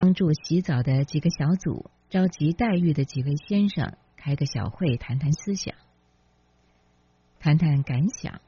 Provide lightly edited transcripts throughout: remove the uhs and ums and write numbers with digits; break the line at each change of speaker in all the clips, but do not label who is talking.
帮助洗澡的几个小组，召集待遇的几位先生，开个小会，谈谈思想，谈谈感想。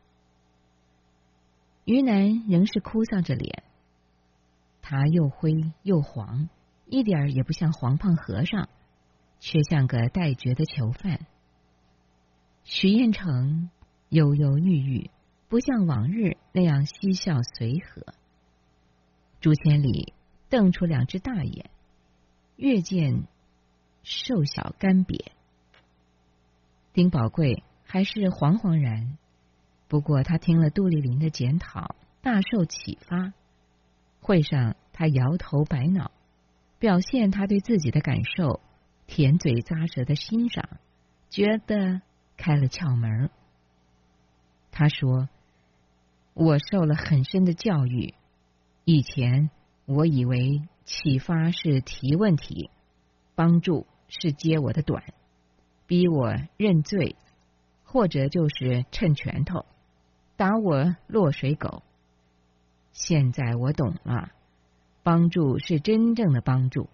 于南仍是哭丧着脸，他又灰又黄，一点也不像黄胖和尚，却像个待决的囚犯。许彦成忧忧郁郁，不像往日那样嬉笑随和。朱千里瞪出两只大眼，越见瘦小干瘪。丁宝贵还是惶惶然，不过他听了杜丽琳的检讨，大受启发。会上他摇头摆脑，表现他对自己的感受，甜嘴咂舌的欣赏，觉得开了窍门。他说：我受了很深的教育，以前我以为启发是提问题，帮助是揭我的短，逼我认罪，或者就是趁拳头打我落水狗。现在我懂了，帮助是真正的帮助。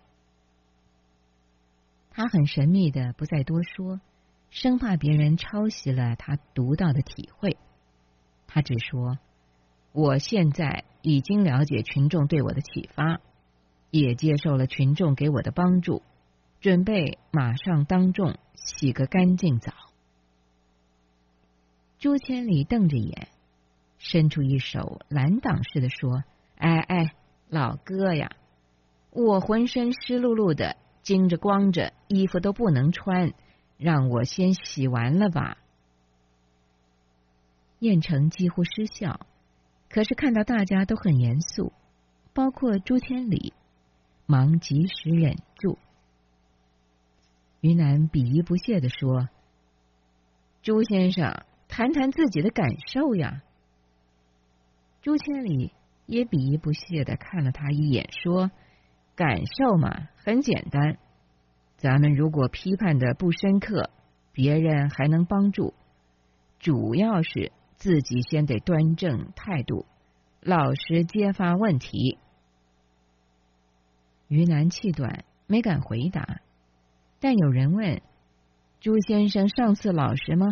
他很神秘的不再多说，生怕别人抄袭了他独到的体会。他只说：我现在已经了解群众对我的启发，也接受了群众给我的帮助，准备马上当众洗个干净澡。朱千里瞪着眼，伸出一手拦挡似的说：哎，老哥呀，我浑身湿漉漉的，惊着光着，衣服都不能穿，让我先洗完了吧。燕城几乎失笑，可是看到大家都很严肃，包括朱千里，忙及时忍住。于南鄙夷不屑地说：朱先生，谈谈自己的感受呀。朱千里也鄙夷不屑地看了他一眼，说：感受嘛，很简单，咱们如果批判的不深刻，别人还能帮助，主要是自己先得端正态度，老实揭发问题。于南气短，没敢回答，但有人问：朱先生上次老实吗？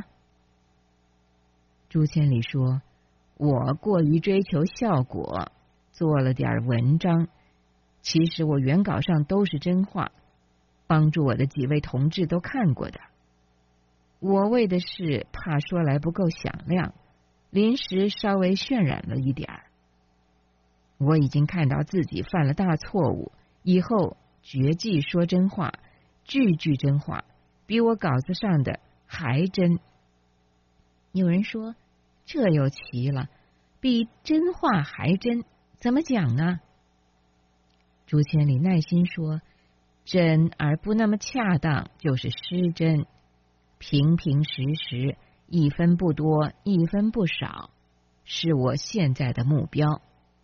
朱千里说：我过于追求效果，做了点文章，其实我原稿上都是真话，帮助我的几位同志都看过的。我为的是怕说来不够响亮，临时稍微渲染了一点儿。我已经看到自己犯了大错误，以后绝技说真话，句句真话，比我稿子上的还真。有人说：这又奇了，比真话还真，怎么讲呢？朱千里耐心说：真而不那么恰当，就是失真，平平实实，一分不多，一分不少，是我现在的目标。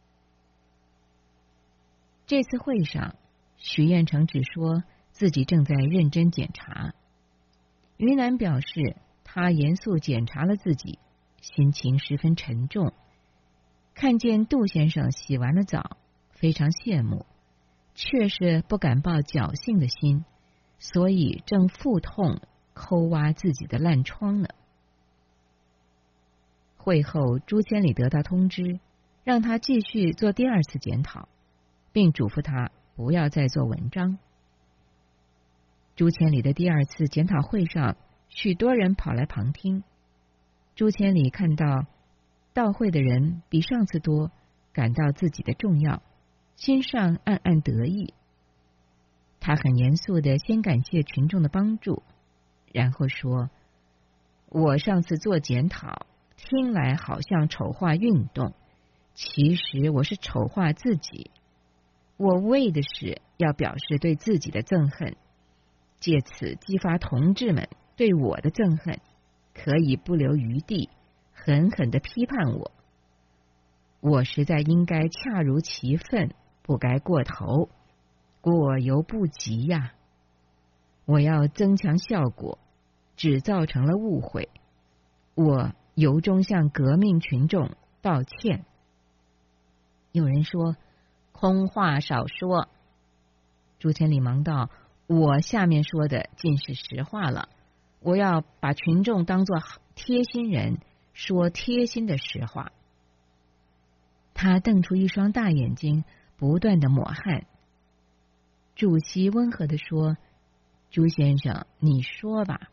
这次会上，许彦成只说自己正在认真检查。于南表示他严肃检查了自己，心情十分沉重。看见杜先生洗完了澡，非常羡慕，却是不敢抱侥幸的心，所以正腹痛抠挖自己的烂疮呢。会后，朱千里得到通知，让他继续做第二次检讨，并嘱咐他不要再做文章。朱千里的第二次检讨会上，许多人跑来旁听。朱千里看到到会的人比上次多，感到自己的重要，心上暗暗得意。他很严肃地先感谢群众的帮助，然后说：我上次做检讨，听来好像丑化运动，其实我是丑化自己。我为的是要表示对自己的憎恨，借此激发同志们对我的憎恨，可以不留余地，狠狠地批判我。我实在应该恰如其分，不该过头，过犹不及呀。我要增强效果，只造成了误会，我由衷向革命群众道歉。有人说空话少说， 朱千里忙道：“我下面说的尽是实话了，我要把群众当作贴心人，说贴心的实话。”他瞪出一双大眼睛，不断的抹汗。主席温和的说：“朱先生，你说吧。”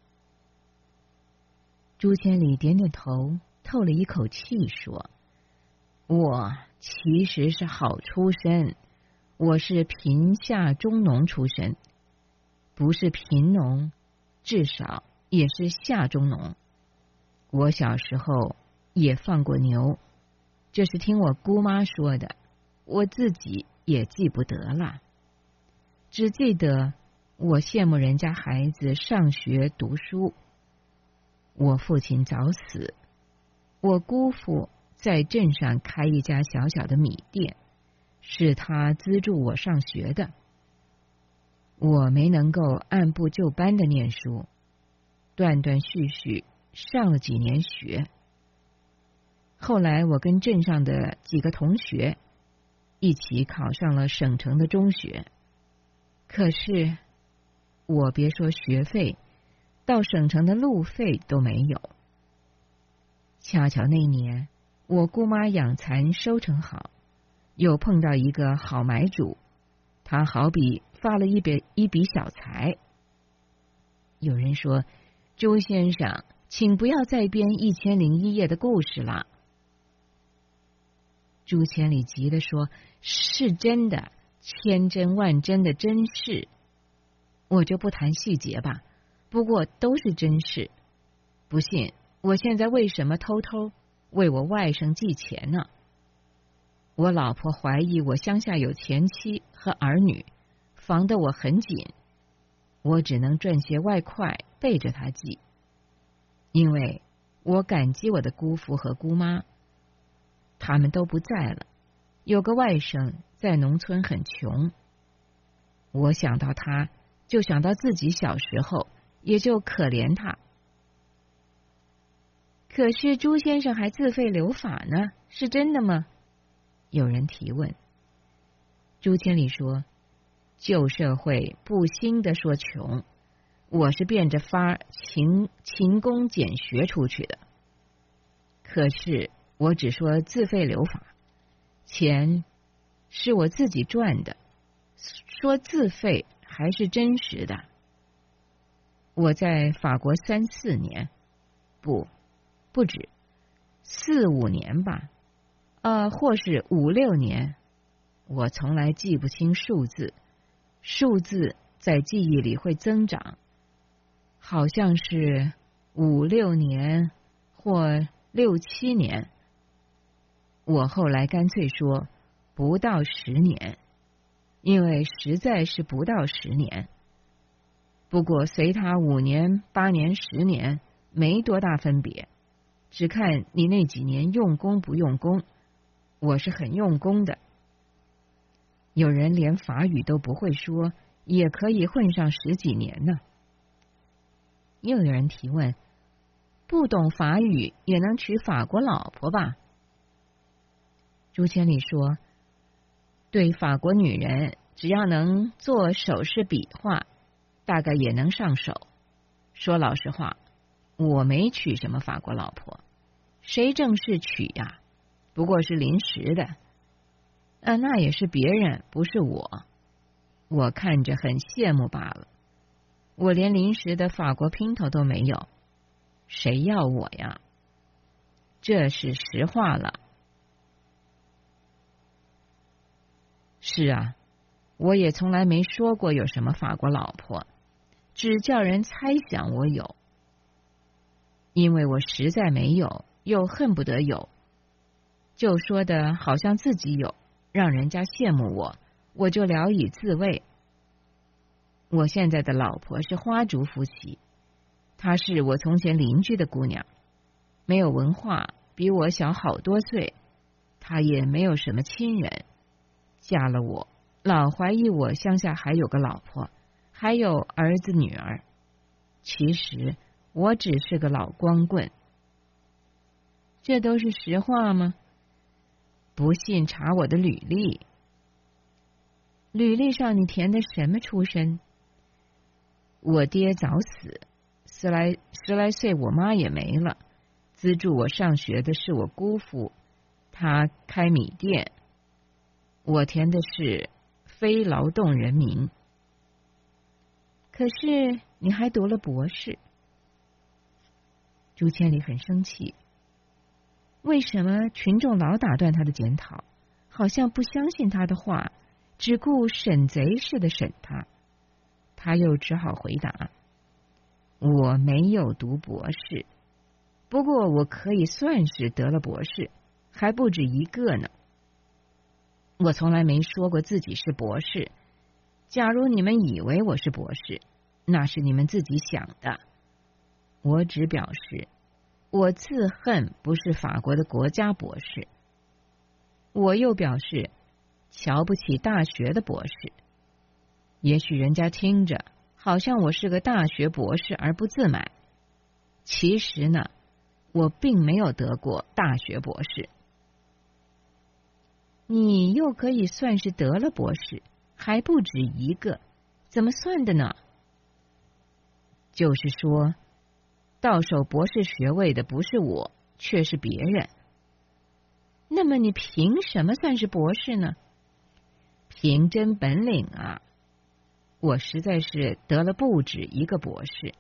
朱千里点点头，透了一口气说：“我其实是好出身，我是贫下中农出身，不是贫农，至少也是下中农。我小时候也放过牛，这是听我姑妈说的，我自己也记不得了，只记得我羡慕人家孩子上学读书。我父亲早死，我姑父在镇上开一家小小的米店，是他资助我上学的。我没能够按部就班的念书，断断续续上了几年学。后来我跟镇上的几个同学一起考上了省城的中学，可是我别说学费，到省城的路费都没有。恰巧那年我姑妈养蚕收成好，又碰到一个好买主，他好比发了一笔小财。有人说：“朱先生，请不要再编1001夜的故事了。”朱千里急地说：“是真的，千真万真的真事。我就不谈细节吧，不过都是真事。不信，我现在为什么偷偷为我外甥寄钱呢？我老婆怀疑我乡下有前妻和儿女，防得我很紧，我只能赚些外快背着她寄，因为我感激我的姑父和姑妈，他们都不在了。有个外甥在农村很穷，我想到他，就想到自己小时候，也就可怜他。可是朱先生还自费留法呢，是真的吗？有人提问。朱千里说：“旧社会不兴的说穷，我是变着法儿勤工俭学出去的。可是我只说自费留法，钱是我自己赚的，说自费还是真实的。我在法国3、4年，不止4、5年吧，或是5、6年，我从来记不清数字，数字在记忆里会增长，好像是5、6年或6、7年。我后来干脆说不到10年，因为实在是不到10年。不过随他5年、8年、10年没多大分别，只看你那几年用功不用功。我是很用功的。有人连法语都不会说，也可以混上10几年呢。又有人提问：不懂法语也能娶法国老婆吧？朱千里说：对法国女人，只要能做手势比划，大概也能上手。说老实话，我没娶什么法国老婆，谁正式娶呀？不过是临时的。那也是别人，不是我。我看着很羡慕罢了。我连临时的法国姘头都没有，谁要我呀？这是实话了。是啊，我也从来没说过有什么法国老婆，只叫人猜想我有，因为我实在没有，又恨不得有，就说的好像自己有，让人家羡慕我，我就聊以自慰。我现在的老婆是花烛夫妻，她是我从前邻居的姑娘，没有文化，比我小好多岁，她也没有什么亲人，嫁了我，老怀疑我乡下还有个老婆，还有儿子女儿。其实我只是个老光棍。这都是实话吗？不信查我的履历。 履历上你填的什么出身？我爹早死，十来岁我妈也没了，资助我上学的是我姑父，他开米店。我填的是非劳动人民。可是你还读了博士。朱千里很生气，为什么群众老打断他的检讨，好像不相信他的话，只顾审贼似的审他？他又只好回答：我没有读博士，不过我可以算是得了博士，还不止一个呢。我从来没说过自己是博士，假如你们以为我是博士，那是你们自己想的。我只表示，我自恨不是法国的国家博士。我又表示，瞧不起大学的博士。也许人家听着好像我是个大学博士而不自买，其实呢，我并没有得过大学博士。你又可以算是得了博士，还不止一个，怎么算的呢？就是说，到手博士学位的不是我，却是别人。那么你凭什么算是博士呢？凭真本领啊！我实在是得了不止一个博士。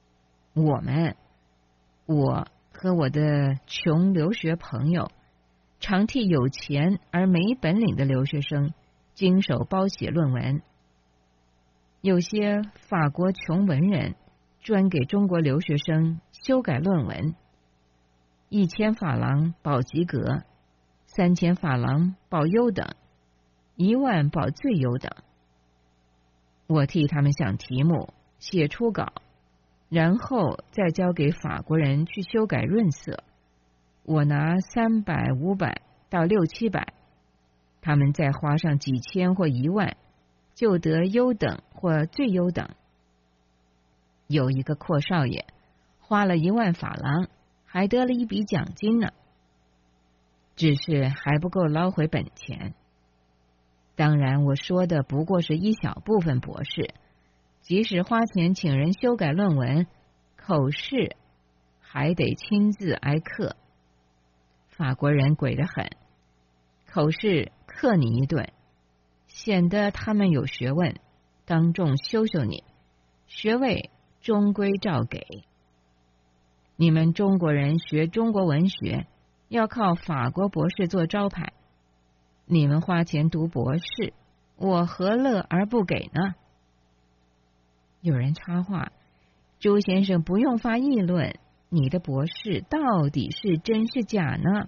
我和我的穷留学朋友，常替有钱而没本领的留学生经手包写论文。有些法国穷文人专给中国留学生修改论文，1000法郎保及格，3000法郎保优等，1万保最优等。我替他们想题目，写初稿，然后再交给法国人去修改润色。我拿300、500到6、700，他们再花上几千或1万，就得优等或最优等。有一个阔少爷花了1万法郎，还得了一笔奖金呢。只是还不够捞回本钱。当然，我说的不过是一小部分博士，即使花钱请人修改论文，口试还得亲自挨课。法国人鬼得很，口试克你一顿，显得他们有学问，当众羞羞你，学位终归照给。你们中国人学中国文学，要靠法国博士做招牌。你们花钱读博士，我何乐而不给呢？有人插话：朱先生不用发议论，你的博士到底是真是假呢？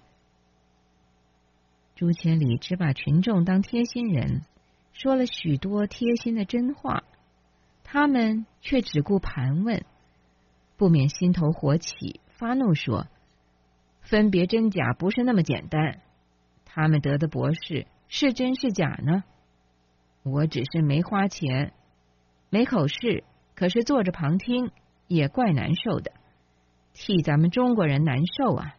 朱千里只把群众当贴心人，说了许多贴心的真话，他们却只顾盘问，不免心头火起，发怒说：分别真假不是那么简单，他们得的博士是真是假呢？我只是没花钱，没口试，可是坐着旁听也怪难受的，替咱们中国人难受啊！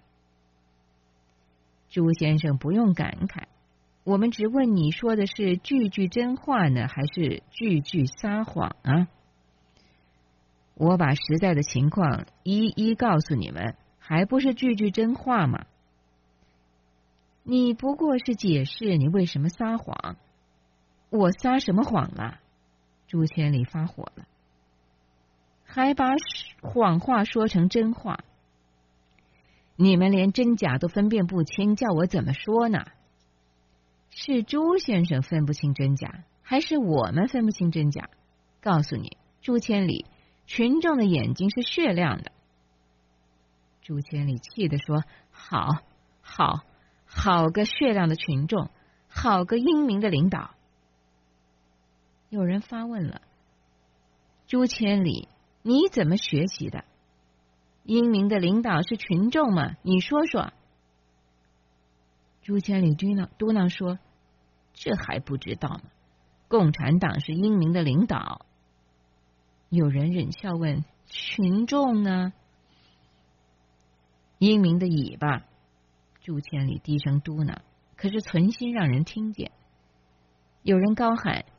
朱先生不用感慨，我们只问你说的是句句真话呢，还是句句撒谎啊？我把实在的情况一一告诉你们，还不是句句真话吗？你不过是解释你为什么撒谎，我撒什么谎了？朱千里发火了，还把谎话说成真话，你们连真假都分辨不清，叫我怎么说呢？是朱先生分不清真假，还是我们分不清真假？告诉你，朱千里，群众的眼睛是雪亮的。朱千里气地说：好个雪亮的群众，好个英明的领导。有人发问了：朱千里，你怎么学习的？英明的领导是群众吗？你说说。朱千里嘟囔说：这还不知道吗？共产党是英明的领导。有人忍笑问：群众呢？英明的尾巴。朱千里低声嘟囔，可是存心让人听见。有人高喊：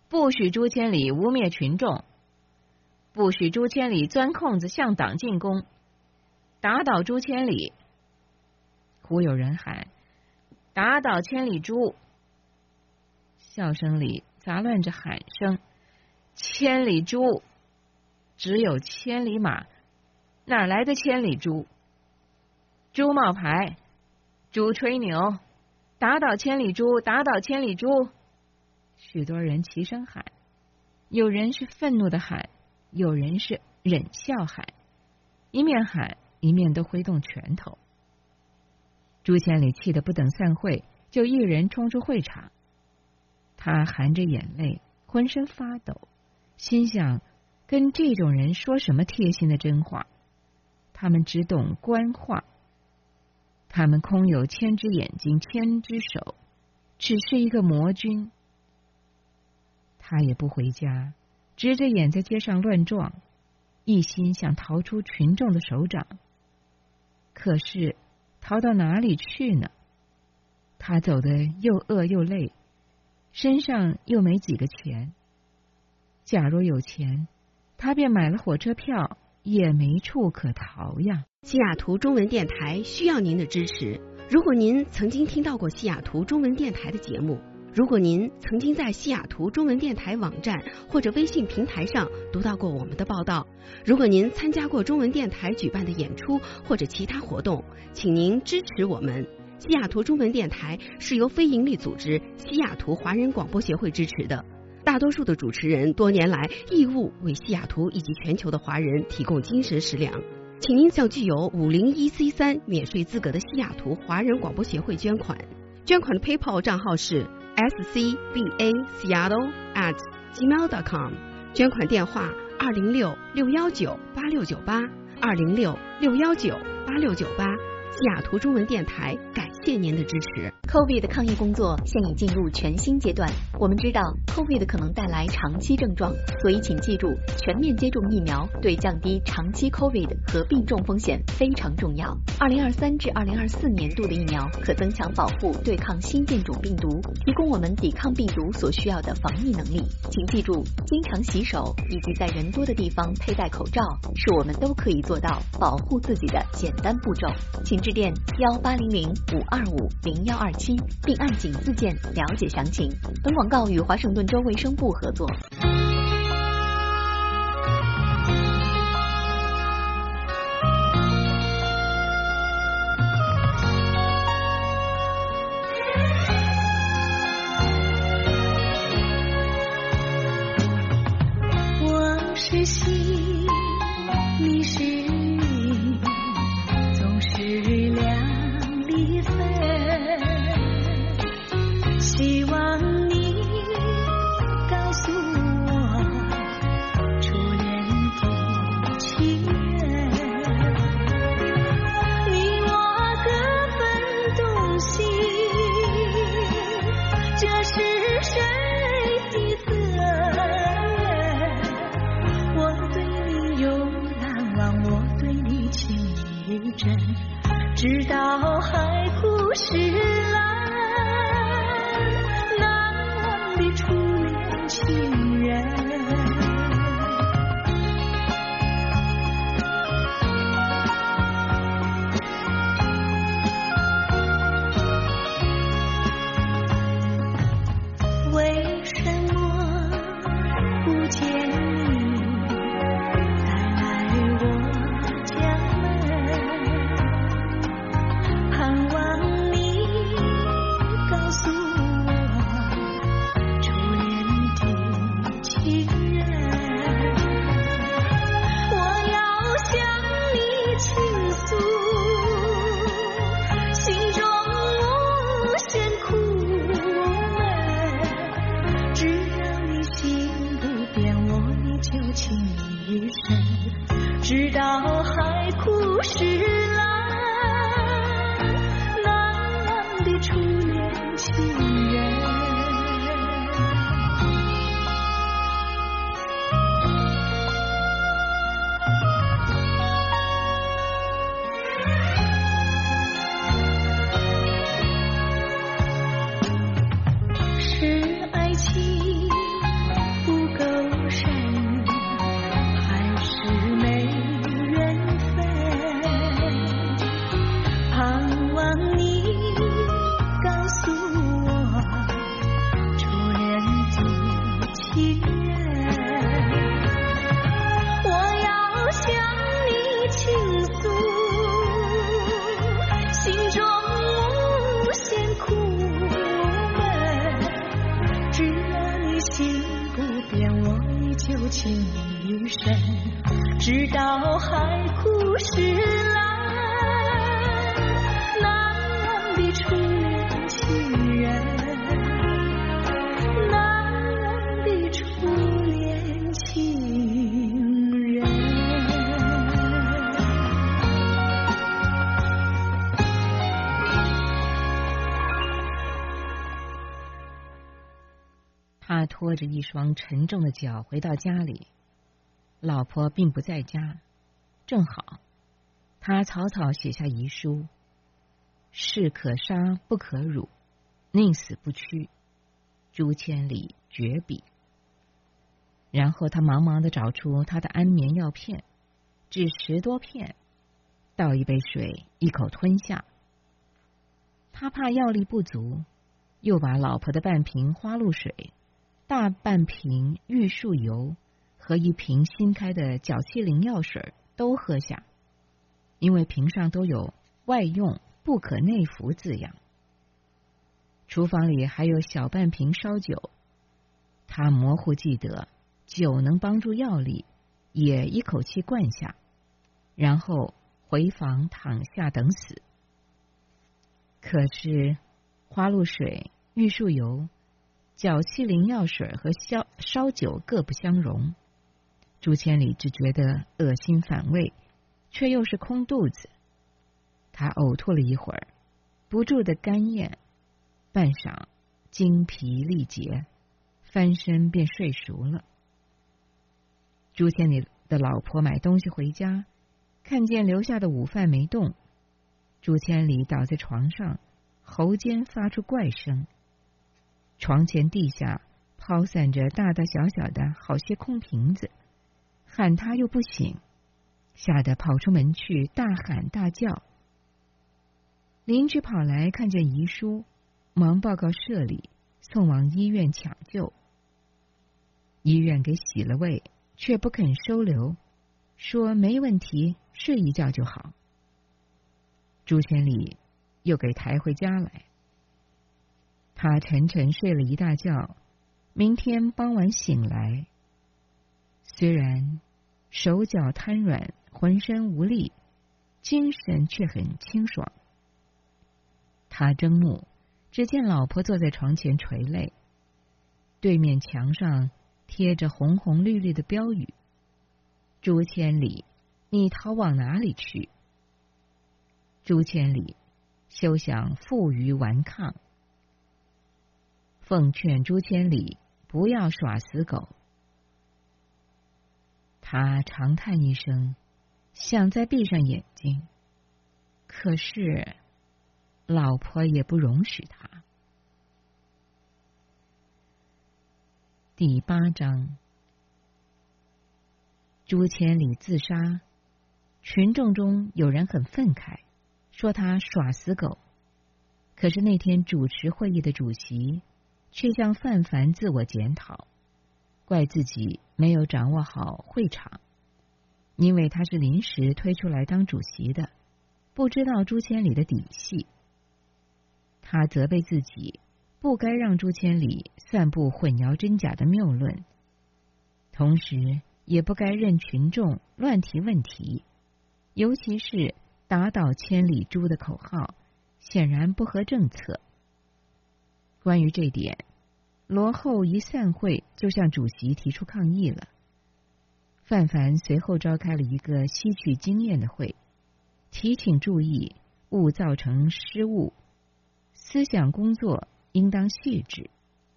不许朱千里污蔑群众，不许朱千里钻空子向党进攻，打倒朱千里。忽有人喊：打倒千里朱！笑声里杂乱着喊声：千里朱！只有千里马，哪来的千里朱？朱冒牌，朱吹牛，打倒千里朱！打倒千里朱！许多人齐声喊，有人是愤怒的喊，有人是忍笑喊，一面喊一面都挥动拳头。朱千里气得不等散会，就一人冲出会场。他含着眼泪，浑身发抖，心想跟这种人说什么贴心的真话？他们只懂官话，他们空有千只眼睛千只手，只是一个魔君。他也不回家，直着眼在街上乱撞，一心想逃出群众的手掌。可是逃到哪里去呢？他走得又饿又累，身上又没几个钱。假若有钱，他便买了火车票，也没处可逃呀。
西雅图中文电台需要您的支持。如果您曾经听到过西雅图中文电台的节目，如果您曾经在西雅图中文电台网站或者微信平台上读到过我们的报道，如果您参加过中文电台举办的演出或者其他活动，请您支持我们。西雅图中文电台是由非营利组织西雅图华人广播协会支持的，大多数的主持人多年来义务为西雅图以及全球的华人提供精神食粮。请您向具有501C3免税资格的西雅图华人广播协会捐款。捐款的 PayPal 账号是scbaseattle@gmail.com， 捐款电话206-619-8698，206-619-8698。西雅图中文电台感谢您的支持。
COVID 的抗疫工作现已进入全新阶段，我们知道 COVID 可能带来长期症状，所以请记住，全面接种疫苗对降低长期 COVID 和病重风险非常重要。2023至2024年度的疫苗可增强保护，对抗新变种病毒，提供我们抵抗病毒所需要的防疫能力。请记住，经常洗手以及在人多的地方佩戴口罩，是我们都可以做到保护自己的简单步骤。请致电1800-525-0127，并按井字键了解详情。本广告与华盛顿州卫生部合作。
我是心，你是雨，总是两离分。希望你告诉我，初恋的情人，你我各分东西，这是谁的责任？我对你有难忘，我对你情意真，直到海枯石烂，难忘的初恋情人。为什么不见你再来我家门？盼望你告诉我，初恋的情人。我要向你倾诉心中无限苦闷，只要你心不变，我依旧情一生，直到海枯石烂，难忘的初恋情人。 我依旧情你于深，直到海枯石烂，难忘的初恋情人，难忘的初恋情人。
他拖着一双沉重的脚回到家里，老婆并不在家，正好他草草写下遗书：士可杀不可辱，宁死不屈，朱千里绝笔。然后他忙忙地找出他的安眠药片，只10多片，倒一杯水，一口吞下。他怕药力不足，又把老婆的半瓶花露水、大半瓶玉树油和一瓶新开的脚气灵药水都喝下，因为瓶上都有外用不可内服字样。厨房里还有小半瓶烧酒，他模糊记得酒能帮助药力，也一口气灌下，然后回房躺下等死。可是花露水、玉树油、脚气灵药水和烧酒各不相容，朱千里只觉得恶心反胃，却又是空肚子。他呕吐了一会儿，不住的干咽，半晌精疲力竭，翻身便睡熟了。朱千里的老婆买东西回家，看见留下的午饭没动，朱千里倒在床上，喉间发出怪声。床前地下抛散着大大小小的好些空瓶子，喊他又不醒，吓得跑出门去大喊大叫。邻居跑来看见遗书，忙报告社里，送往医院抢救。医院给洗了胃，却不肯收留，说没问题，睡一觉就好。朱千里又给抬回家来。他沉沉睡了一大觉，明天傍晚醒来，虽然手脚瘫软，浑身无力，精神却很清爽。他睁目，只见老婆坐在床前垂泪，对面墙上贴着红红绿绿的标语：朱千里，你逃往哪里去？朱千里，休想负隅顽抗。奉劝朱千里不要耍死狗。他长叹一声，想再闭上眼睛，可是老婆也不容许他。第8章，朱千里自杀，群众中有人很愤慨，说他耍死狗。可是那天主持会议的主席却向范凡自我检讨，怪自己没有掌握好会场，因为他是临时推出来当主席的，不知道朱千里的底细。他责备自己不该让朱千里散布混淆真假的谬论，同时也不该任群众乱提问题，尤其是打倒千里猪的口号，显然不合政策。关于这点，罗后一散会就向主席提出抗议了。范凡随后召开了一个吸取经验的会，提醒注意勿造成失误，思想工作应当细致。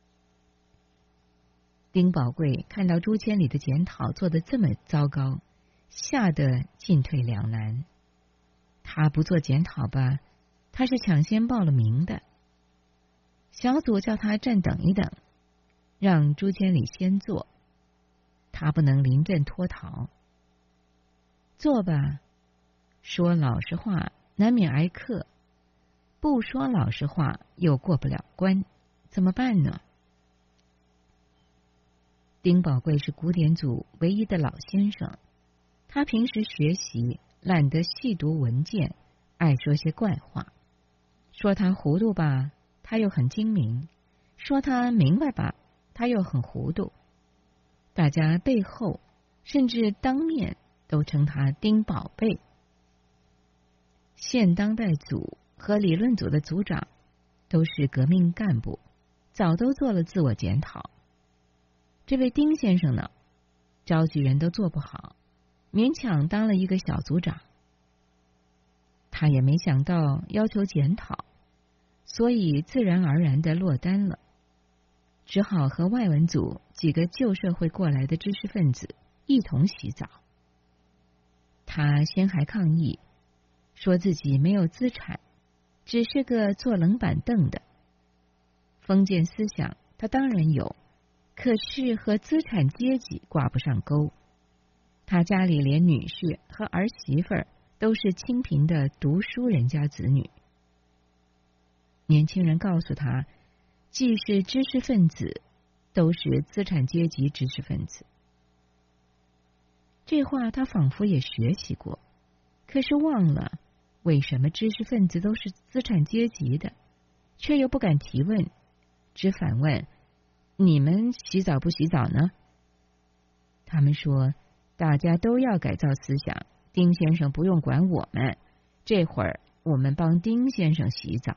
丁宝贵看到朱千里的检讨做得这么糟糕，吓得进退两难。他不做检讨吧，他是抢先报了名的。小组叫他暂等一等，让朱千里先做，他不能临阵脱逃。做吧，说老实话难免挨克，不说老实话又过不了关，怎么办呢？丁宝贵是古典组唯一的老先生，他平时学习懒得细读文件，爱说些怪话，说他糊涂吧，他又很精明，说他明白吧，他又很糊涂。 大家背后甚至当面都称他丁宝贝。现当代组和理论组的组长都是革命干部，早都做了自我检讨。这位丁先生呢，招集人都做不好，勉强当了一个小组长。他也没想到要求检讨，所以自然而然的落单了，只好和外文组几个旧社会过来的知识分子一同洗澡。他先还抗议，说自己没有资产，只是个坐冷板凳的。封建思想他当然有，可是和资产阶级挂不上钩。他家里连女婿和儿媳妇儿都是清贫的读书人家子女。年轻人告诉他，既是知识分子，都是资产阶级知识分子。这话他仿佛也学习过，可是忘了为什么知识分子都是资产阶级的，却又不敢提问，只反问：你们洗澡不洗澡呢？他们说，大家都要改造思想，丁先生不用管我们，这会儿我们帮丁先生洗澡。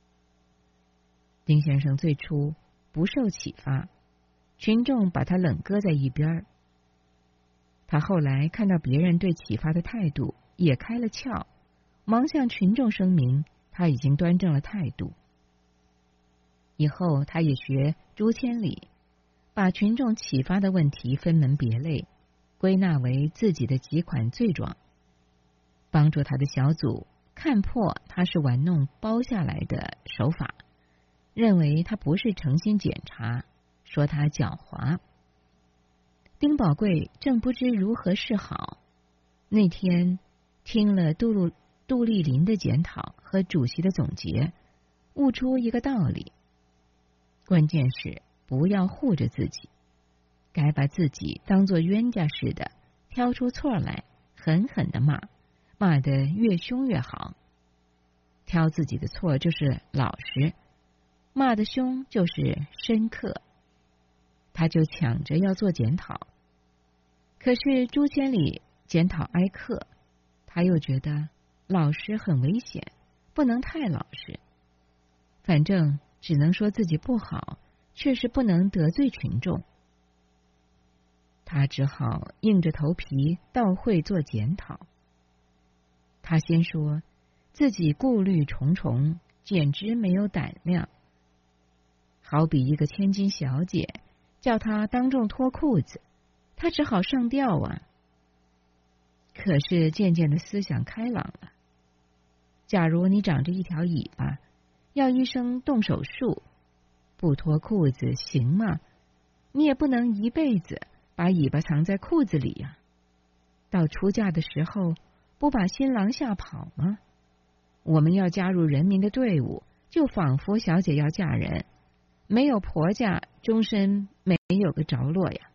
丁先生最初不受启发，群众把他冷搁在一边。他后来看到别人对启发的态度，也开了窍，忙向群众声明他已经端正了态度。以后他也学朱千里，把群众启发的问题分门别类，归纳为自己的几款罪状，帮助他的小组看破他是玩弄包下来的手法，认为他不是诚心检查，说他狡猾。丁宝贵正不知如何是好，那天听了杜丽林的检讨和主席的总结，悟出一个道理：关键是不要护着自己，该把自己当作冤家似的，挑出错来狠狠的骂，骂得越凶越好。挑自己的错就是老实，骂得凶就是深刻。他就抢着要做检讨，可是朱千里检讨挨克，他又觉得老实很危险，不能太老实。反正只能说自己不好，却是不能得罪群众。他只好硬着头皮到会做检讨。他先说自己顾虑重重，简直没有胆量。好比一个千金小姐叫他当众脱裤子，他只好上吊啊。可是渐渐的思想开朗了。假如你长着一条尾巴，要医生动手术，不脱裤子行吗？你也不能一辈子把尾巴藏在裤子里呀。到出嫁的时候，不把新郎吓跑吗？我们要加入人民的队伍，就仿佛小姐要嫁人，没有婆家，终身没有个着落呀。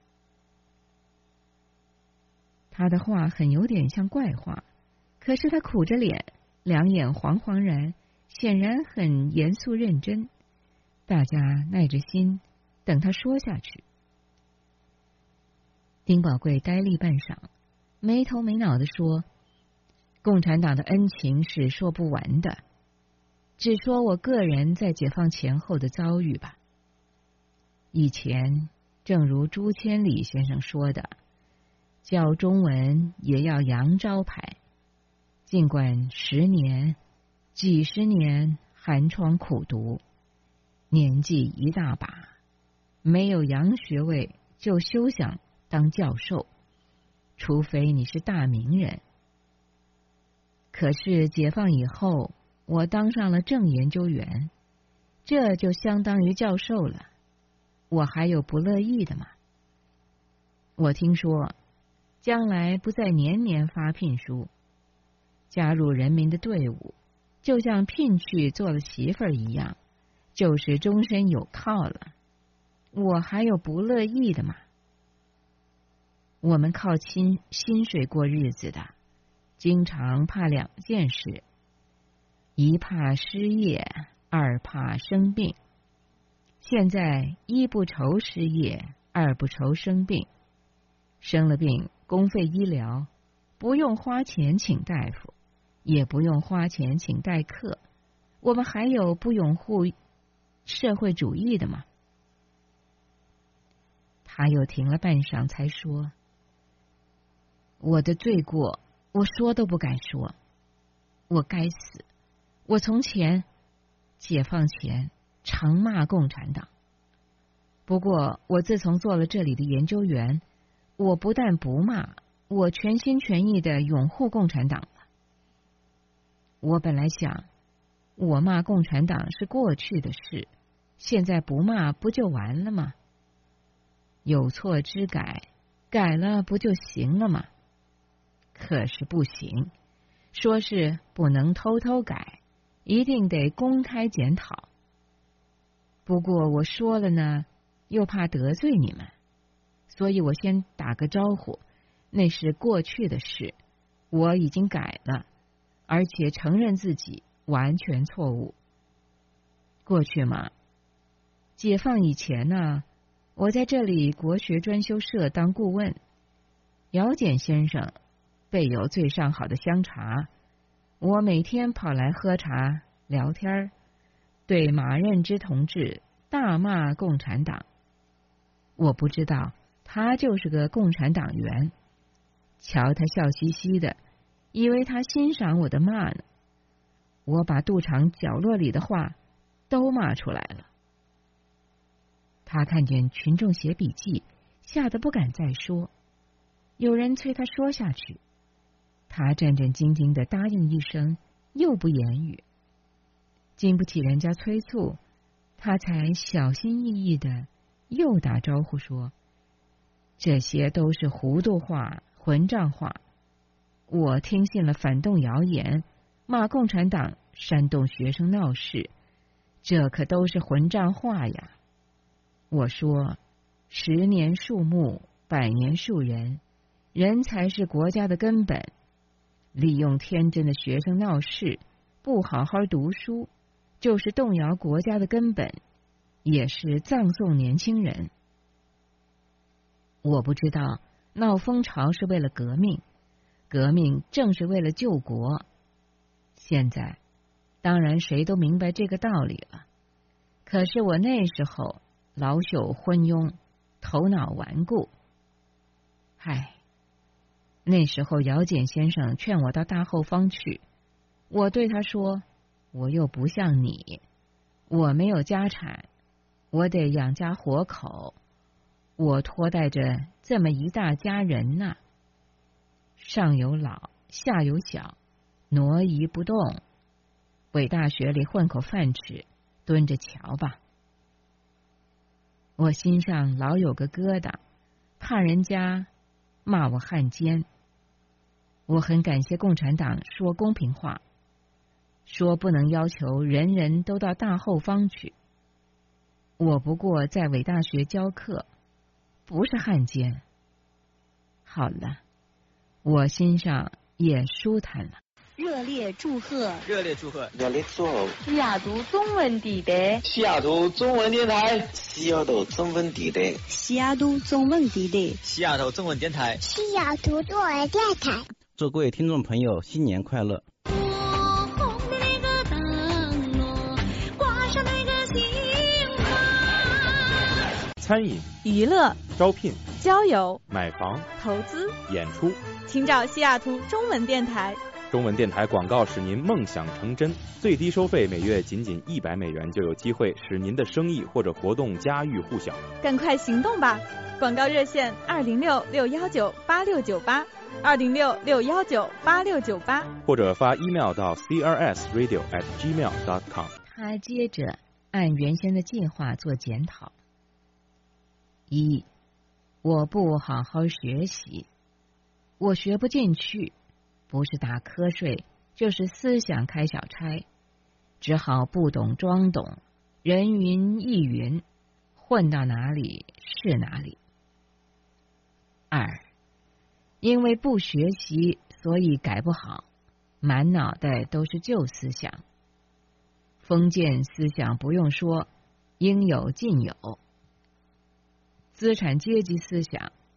他的话很有点像怪话，可是他苦着脸，两眼惶惶然，显然很严肃认真。大家耐着心等他说下去。丁宝贵呆立半晌，没头没脑地说：共产党的恩情是说不完的，只说我个人在解放前后的遭遇吧。以前正如朱千里先生说的，教中文也要扬招牌，尽管10年、几十年寒窗苦读，年纪一大把，没有洋学位就休想当教授，除非你是大名人。可是解放以后，我当上了正研究员，这就相当于教授了，我还有不乐意的吗？我听说将来不再年年发聘书，加入人民的队伍，就像聘去做了媳妇儿一样，就是终身有靠了，我还有不乐意的吗？我们靠薪水过日子的，经常怕2件事：一怕失业，二怕生病。现在一不愁失业，二不愁生病， 生了病，公费医疗，不用花钱请大夫，也不用花钱请代课。我们还有不拥护社会主义的吗？他又停了半晌，才说：“我的罪过，我说都不敢说。我该死！我从前解放前常骂共产党，不过我自从做了这里的研究员，我不但不骂，我全心全意的拥护共产党了。我本来想，我骂共产党是过去的事，现在不骂不就完了吗？有错之改，改了不就行了吗？可是不行，说是不能偷偷改，一定得公开检讨。不过我说了呢，又怕得罪你们，所以我先打个招呼，那是过去的事，我已经改了，而且承认自己完全错误。过去嘛，解放以前呢，我在这里国学专修社当顾问，姚简先生备有最上好的香茶，我每天跑来喝茶聊天，对马任之同志大骂共产党。我不知道他就是个共产党员，瞧他笑嘻嘻的，以为他欣赏我的骂呢。我把肚肠角落里的话都骂出来了。他看见群众写笔记，吓得不敢再说。有人催他说下去，他战战兢兢的答应一声，又不言语。经不起人家催促，他才小心翼翼的又打招呼说：“这些都是糊涂话、混账话。我听信了反动谣言，骂共产党，煽动学生闹事，这可都是混账话呀。我说，10年树木，100年树人，人才是国家的根本。利用天真的学生闹事，不好好读书，就是动摇国家的根本，也是葬送年轻人。我不知道闹风潮是为了革命，革命正是为了救国。现在当然谁都明白这个道理了，可是我那时候老朽昏庸，头脑顽固。那时候姚简先生劝我到大后方去，我对他说，我又不像你，我没有家产，我得养家活口，我拖带着这么一大家人呢，上有老下有小，挪移不动，北大学里混口饭吃，蹲着瞧吧。我心上老有个疙瘩，怕人家骂我汉奸。我很感谢共产党说公平话，说不能要求人人都到大后方去。我不过在伟大学教课，不是汉奸。好了，我心上也舒坦了。
热烈祝贺！
热烈祝贺！
热烈祝贺！
西雅图中文地带，
西雅图中文电台，
西雅图中文地带，
西雅图中文地带，
西雅图中文电台，
西雅图中文电台。
祝各位听众朋友新年快乐！
餐饮、
娱乐、
招聘、
交友、
买房、
投资、
演出，
请找西雅图中文电台。
中文电台广告使您梦想成真，最低收费每月仅100美元，就有机会使您的生意或者活动家喻户晓。
赶快行动吧！广告热线206-619-8698，206-619-8698，
或者发 email 到 crsradio@gmail.com。
他接着按原先的计划做检讨。1. 我不好好学习，我学不进去，不是打瞌睡，就是思想开小差，只好不懂装懂，人云亦云，混到哪里是哪里。2. 因为不学习，所以改不好，满脑袋都是旧思想。封建思想不用说，应有尽有。资产阶级思想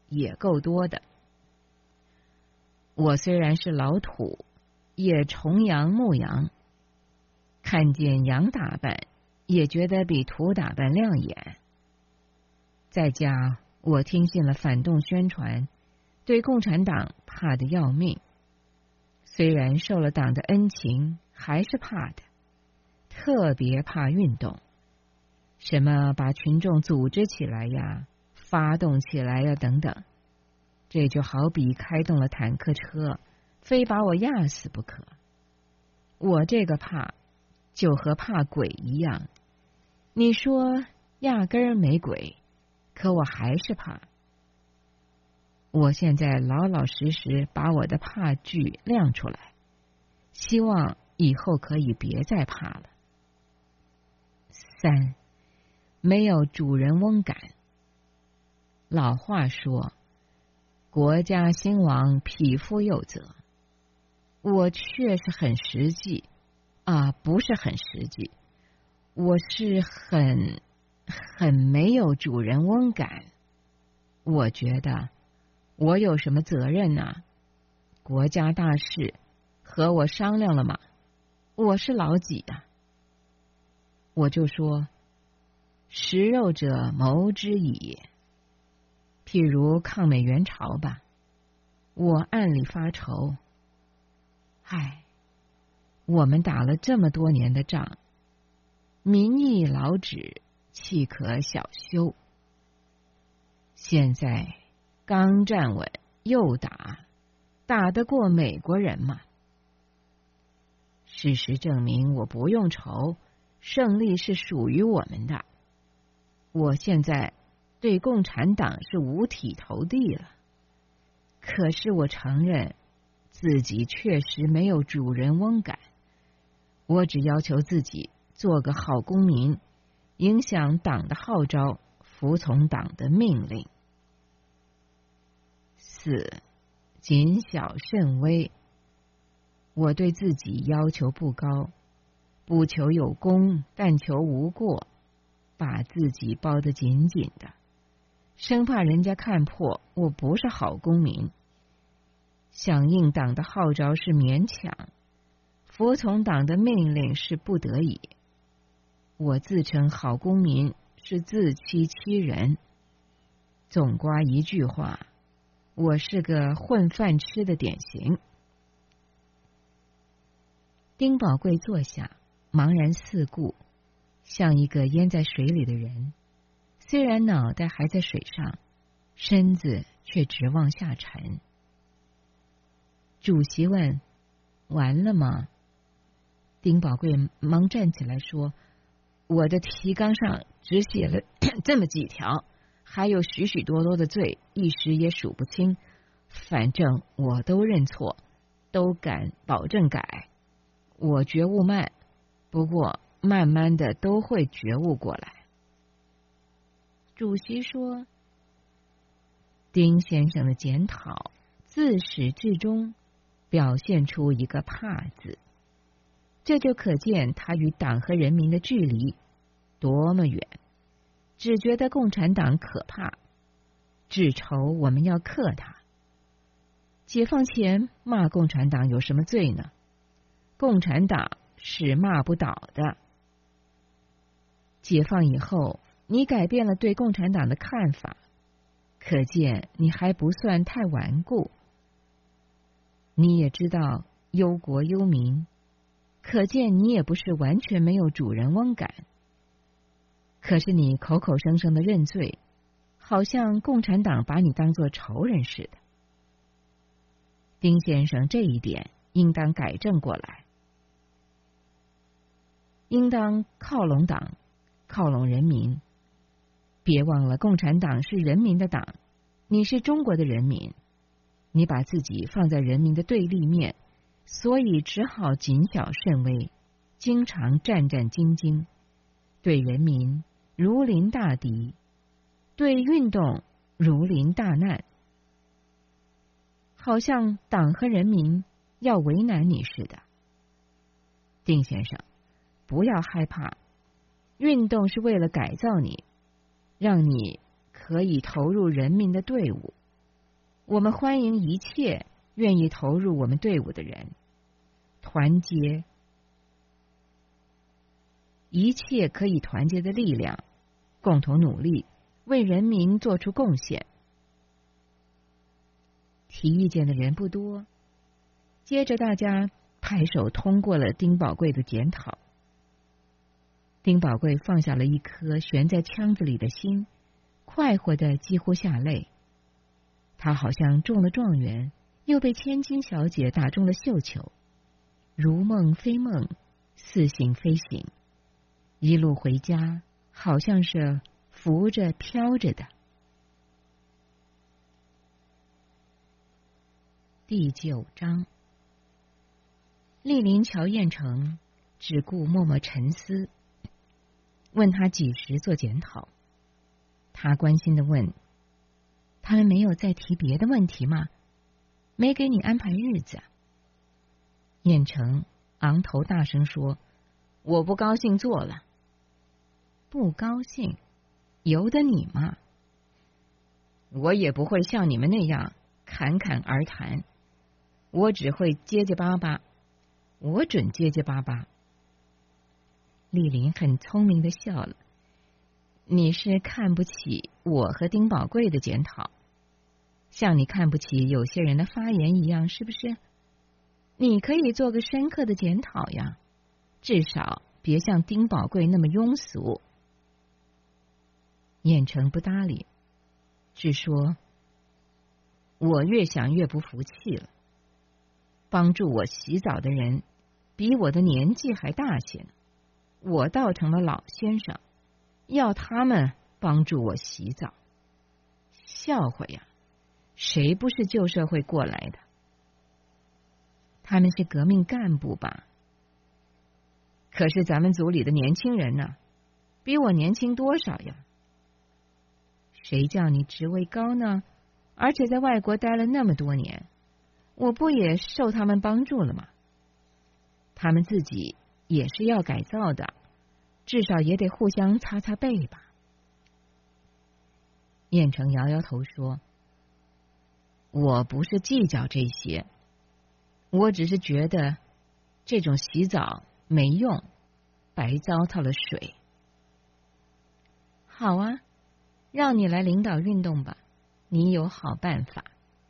也够多的。我虽然是老土，也崇洋牧羊，看见洋打扮，也觉得比土打扮亮眼。在家，我听信了反动宣传，对共产党怕得要命。虽然受了党的恩情，还是怕的，特别怕运动。什么把群众组织起来呀，发动起来呀，等等，这就好比开动了坦克车，非把我压死不可。我这个怕，就和怕鬼一样。你说压根儿没鬼，可我还是怕。我现在老老实实把我的怕惧亮出来，希望以后可以别再怕了。3，没有主人翁感。老话说，国家兴亡，匹夫有责。我确实很实际啊，不是很实际，我是很没有主人翁感。我觉得我有什么责任呢？国家大事和我商量了吗？我是老几啊？我就说，食肉者谋之矣也。譬如抗美援朝吧，我暗里发愁。唉，我们打了这么多年的仗，民意老止，岂可小修？现在刚站稳又打，打得过美国人吗？事实证明我不用愁，胜利是属于我们的。我现在对共产党是五体投地了，可是我承认自己确实没有主人翁感。我只要求自己做个好公民，影响党的号召，服从党的命令。4，谨小慎微。我对自己要求不高，不求有功，但求无过，把自己包得紧紧的，生怕人家看破我不是好公民。响应党的号召是勉强，服从党的命令是不得已。我自称好公民是自欺欺人。总括一句话，我是个混饭吃的典型。丁宝贵坐下，茫然四顾，像一个淹在水里的人，虽然脑袋还在水上，身子却直往下沉。主席问：“完了吗？”丁宝贵忙站起来说：“我的提纲上只写了这么几条，还有许许多多的罪，一时也数不清。反正我都认错，都敢保证改。我觉悟慢，不过慢慢的都会觉悟过来。”主席说：“丁先生的检讨自始至终表现出一个怕字，这就可见他与党和人民的距离多么远。只觉得共产党可怕，只愁我们要克他。解放前骂共产党有什么罪呢？共产党是骂不倒的。解放以后，你改变了对共产党的看法，可见你还不算太顽固。你也知道忧国忧民，可见你也不是完全没有主人翁感。可是你口口声声的认罪，好像共产党把你当作仇人似的。丁先生这一点应当改正过来，应当靠拢党，靠拢人民。别忘了共产党是人民的党，你是中国的人民，你把自己放在人民的对立面，所以只好谨小慎微，经常战战兢兢，对人民如临大敌，对运动如临大难，好像党和人民要为难你似的。丁先生，不要害怕，运动是为了改造你，让你可以投入人民的队伍， 我们欢迎一切愿意投入我们队伍的人，团结一切可以团结的力量，共同努力，为人民做出贡献。提意见的人不多，接着大家拍手通过了丁宝贵的检讨。丁宝贵放下了一颗悬在腔子里的心，快活的几乎下泪。他好像中了状元，又被千金小姐打中了绣球，如梦非梦，似醒非醒。一路回家，好像是浮着飘着的。第9章，莅临乔彦成只顾默默沉思，问他几时做检讨。他关心地问：他们没有再提别的问题吗？没给你安排日子啊？彦成昂头大声说：我不高兴做了。不高兴？由得你吗？我也不会像你们那样侃侃而谈，我只会结结巴巴，我准结结巴巴。丽琳很聪明的笑了。你是看不起我和丁宝贵的检讨，像你看不起有些人的发言一样，是不是？你可以做个深刻的检讨呀，至少别像丁宝贵那么庸俗。彦成不搭理，只说：我越想越不服气了。帮助我洗澡的人比我的年纪还大些呢，我倒成了老先生，要他们帮助我洗澡，笑话呀！谁不是旧社会过来的？他们是革命干部吧？可是咱们组里的年轻人呢，比我年轻多少呀？谁叫你职位高呢？而且在外国待了那么多年，我不也受他们帮助了吗？他们自己也是要改造的，至少也得互相擦擦背吧。彦成摇摇头说：我不是计较这些，我只是觉得这种洗澡没用，白糟蹋了水。好啊，让你来领导运动吧，你有好办法。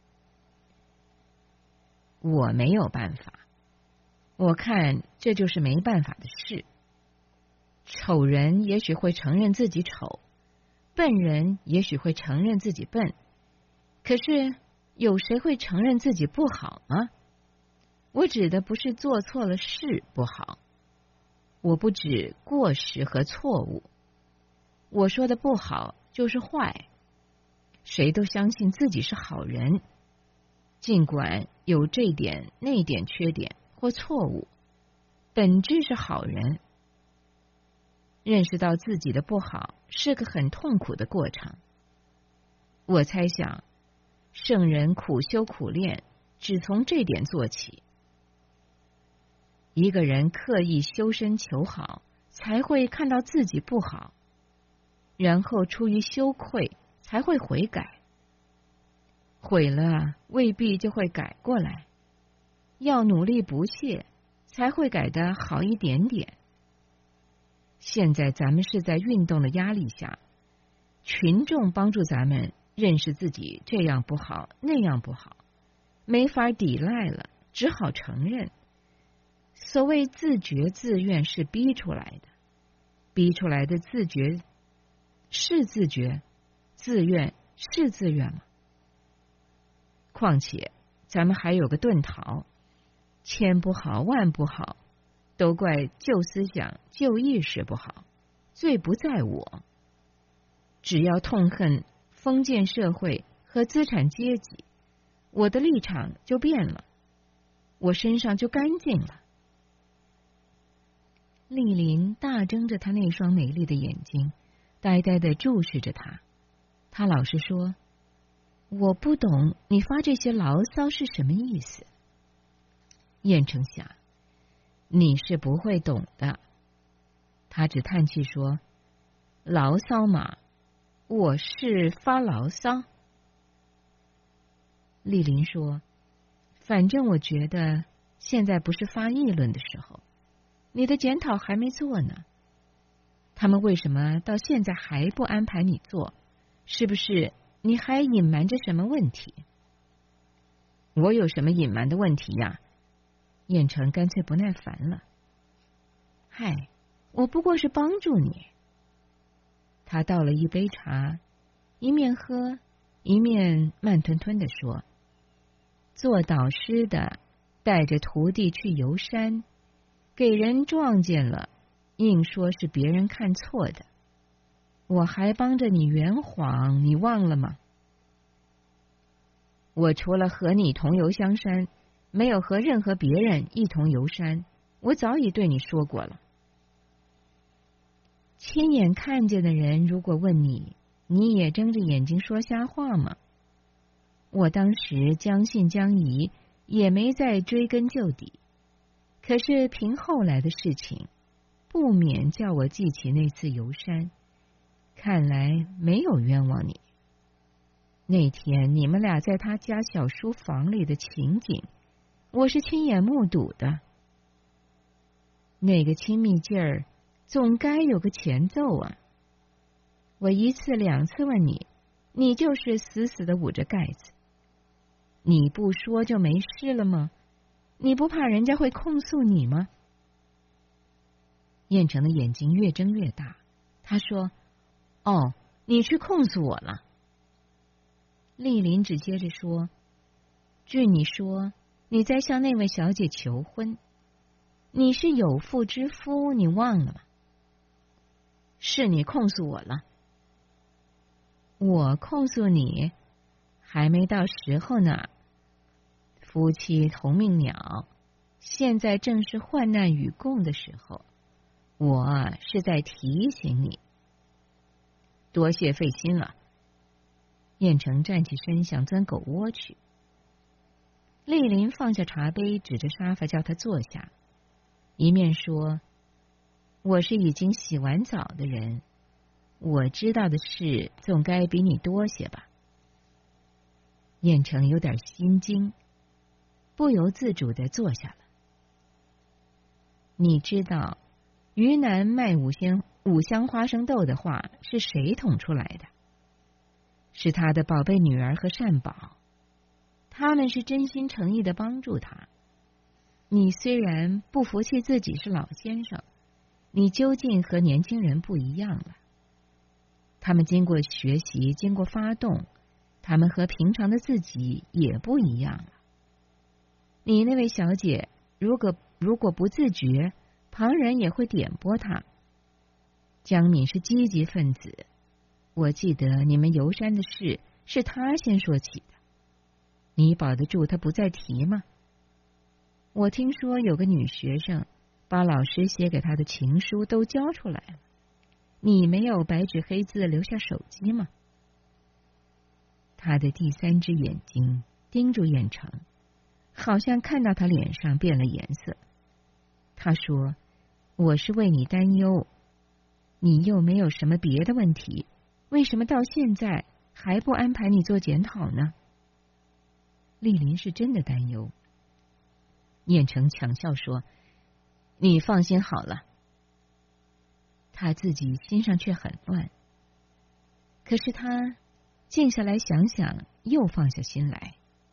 我没有办法，我看这就是没办法的事。丑人也许会承认自己丑，笨人也许会承认自己笨，可是有谁会承认自己不好吗？我指的不是做错了事不好，我不指过失和错误，我说的不好就是坏。谁都相信自己是好人，尽管有这点那点缺点或错误，本质是好人。认识到自己的不好是个很痛苦的过程。我猜想，圣人苦修苦练，只从这点做起。一个人刻意修身求好，才会看到自己不好，然后出于羞愧才会悔改。悔了未必就会改过来，要努力不懈，才会改得好一点点。现在咱们是在运动的压力下，群众帮助咱们认识自己这样不好那样不好，没法抵赖了，只好承认。所谓自觉自愿是逼出来的，逼出来的自觉是自觉，自愿是自愿吗？况且咱们还有个遁逃，千不好万不好，都怪旧思想旧意识不好，罪不在我。只要痛恨封建社会和资产阶级，我的立场就变了，我身上就干净了。丽琳大睁着她那双美丽的眼睛，呆呆地注视着他。他老实说：我不懂你发这些牢骚是什么意思。彦成想，你是不会懂的。他只叹气说：牢骚嘛，我是发牢骚。 丽琳说：“反正我觉得现在不是发议论的时候，你的检讨还没做呢。他们为什么到现在还不安排你做？是不是你还隐瞒着什么问题？”我有什么隐瞒的问题呀？燕城干脆不耐烦了。嗨，我不过是帮助你。他倒了一杯茶，一面喝，一面慢吞吞地说：“做导师的带着徒弟去游山，给人撞见了，硬说是别人看错的。我还帮着你圆谎，你忘了吗？我除了和你同游香山，没有和任何别人一同游山，我早已对你说过了。亲眼看见的人如果问你，你也睁着眼睛说瞎话吗？我当时将信将疑，也没再追根究底。可是凭后来的事情，不免叫我记起那次游山，看来没有冤枉你。那天你们俩在他家小书房里的情景，我是亲眼目睹的。那个亲密劲儿，总该有个前奏啊！我一次两次问你，你就是死死的捂着盖子。你不说就没事了吗？你不怕人家会控诉你吗？燕城的眼睛越睁越大，他说：“哦，你去控诉我了。”丽琳只接着说：“据你说，你在向那位小姐求婚，你是有妇之夫，你忘了吗？是你控诉我了。我控诉你，还没到时候呢。夫妻同命鸟，现在正是患难与共的时候，我是在提醒你。多谢费心了。”燕城站起身想钻狗窝去，丽琳放下茶杯，指着沙发叫他坐下，一面说：“我是已经洗完澡的人，我知道的事总该比你多些吧。”燕城有点心惊，不由自主地坐下了。你知道于南卖五香花生豆的话是谁捅出来的？是他的宝贝女儿和善宝，他们是真心诚意的帮助他。你虽然不服气自己是老先生，你究竟和年轻人不一样了。他们经过学习，经过发动，他们和平常的自己也不一样了。你那位小姐，如果不自觉，旁人也会点拨他。江敏是积极分子，我记得你们游山的事是他先说起的，你保得住他不再提吗？我听说有个女学生把老师写给她的情书都交出来了，你没有白纸黑字留下手机吗？他的第三只眼睛盯住燕城，好像看到他脸上变了颜色。他说：“我是为你担忧，你又没有什么别的问题，为什么到现在还不安排你做检讨呢？”丽琳是真的担忧。燕城强笑说：“你放心好了。”他自己心上却很乱，可是他静下来想想，又放下心来。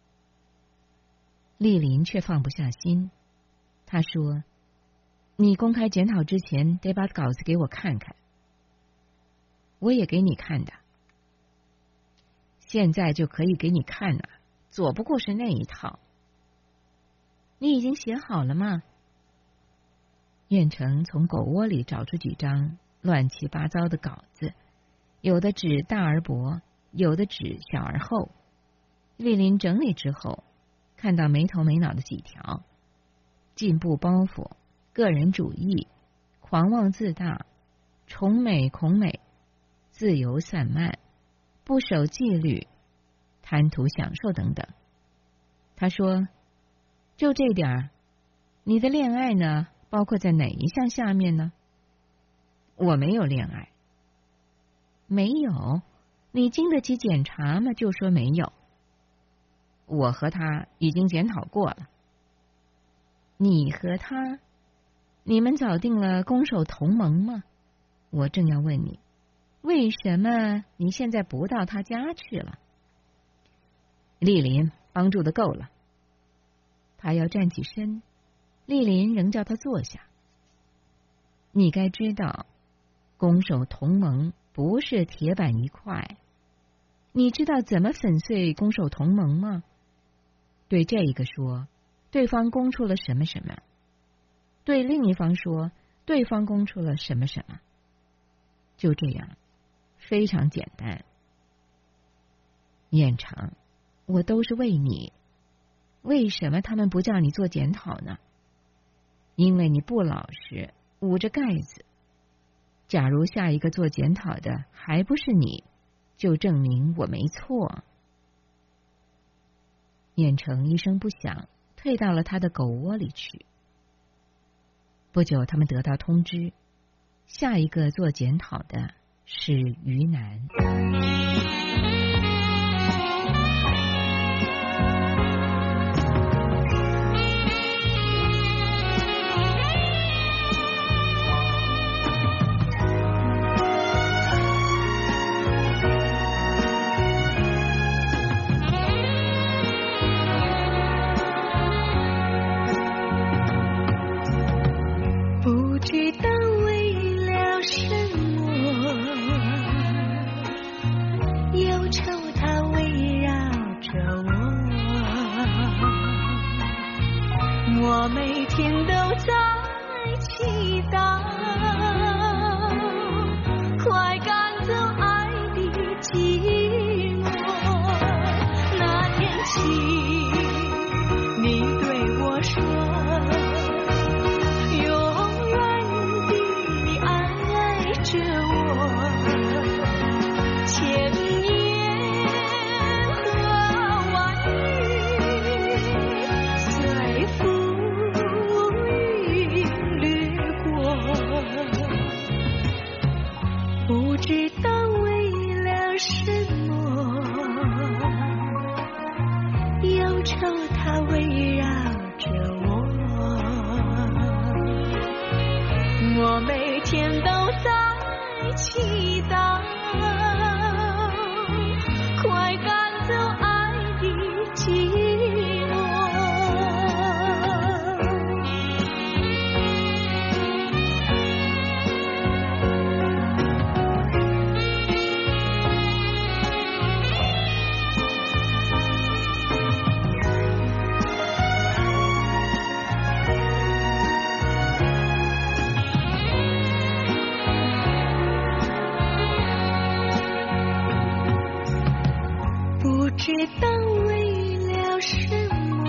丽琳却放不下心，她说：“你公开检讨之前，得把稿子给我看看。”我也给你看的。现在就可以给你看了，左不过是那一套。你已经写好了吗？燕城从狗窝里找出几张乱七八糟的稿子，有的纸大而薄，有的纸小而厚。丽琳整理之后，看到没头没脑的几条：进步包袱、个人主义、狂妄自大、崇美恐美、自由散漫、不守纪律、贪图享受等等。他说：“就这点儿，你的恋爱呢，包括在哪一项下面呢？”我没有恋爱。没有？你经得起检查吗？就说没有。 我和他已经检讨过了。你和他，你们早定了攻守同盟吗？我正要问你，为什么你现在不到他家去了？丽林帮助的够了。他要站起身，丽林仍叫他坐下。你该知道，攻守同盟不是铁板一块。你知道怎么粉碎攻守同盟吗？对这一个说，对方攻出了什么什么；对另一方说，对方攻出了什么什么。就这样，非常简单。燕城，我都是为你。为什么他们不叫你做检讨呢？因为你不老实，捂着盖子。假如下一个做检讨的还不是你，就证明我没错。燕城一声不响，退到了他的狗窝里去。不久，他们得到通知，下一个做检讨的是于南。
我每天都在祈祷，快赶走爱的寂寞。那天起，你对我说，永远地爱着我，千言和万语随风不知道为了什么，忧愁它围绕着我，我每天都在祈祷，快赶走爱的寂寞。不知道为了什么，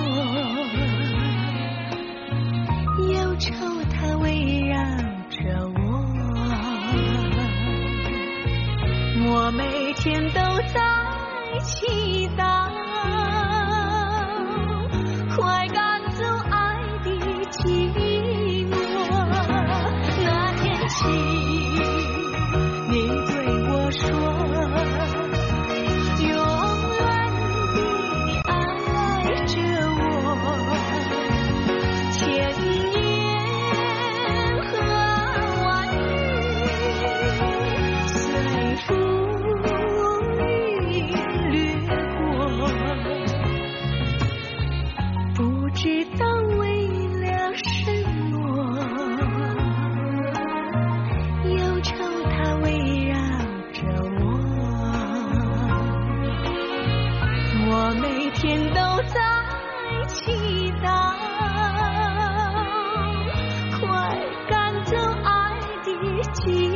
忧愁它围绕着我，我每天都在祈祷，快赶走爱的寂寞。那天起，你对我说，知道为了什么，忧愁它围绕着我，我每天都在祈祷，快赶走爱的寂寞。